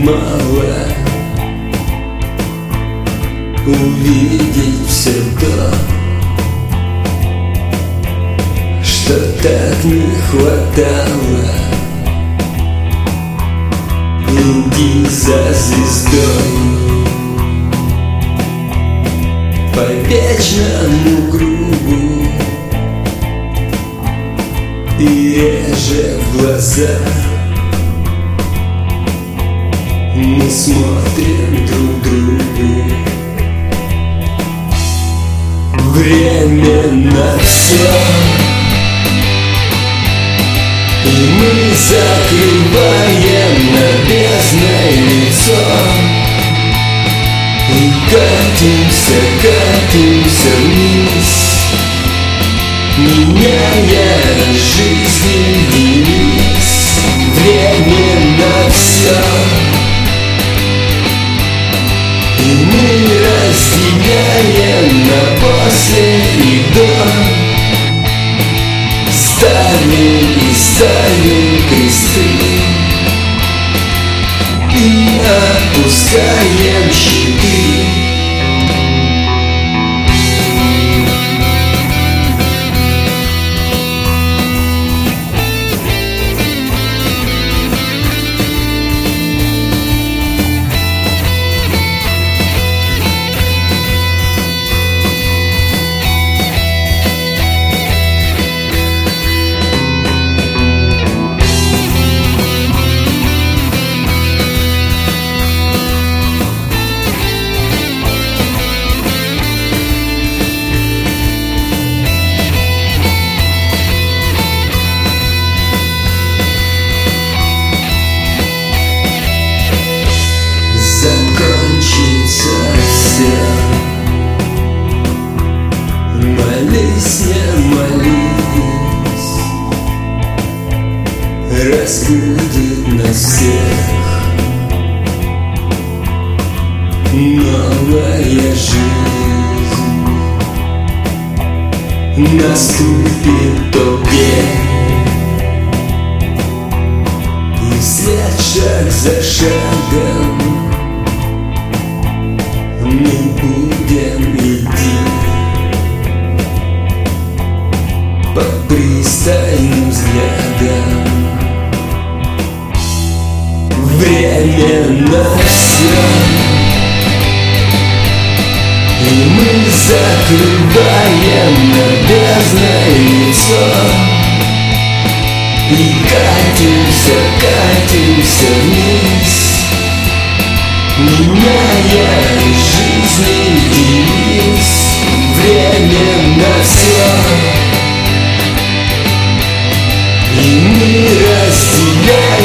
мало увидеть все то, что так не хватало. Иди за звездой по вечному кругу и реже в глаза мы смотрим друг другу. Время на все, и мы закрываем небесное лицо и катимся, катимся вниз, меняя жизнь девиз. Время на все, и мы разделяем на после и до, ставим и ставим кресты и опускаем щиты. Закончится все, молись, не молись, разбудит нас всех новая жизнь. Наступит тот день, и вслед шаг за шагом мы будем идти под пристальным взглядом. Время на все, и мы закрываем небесное лицо и катимся, катимся вниз, меняя жизнь девиз. Время на все, и мы разделяем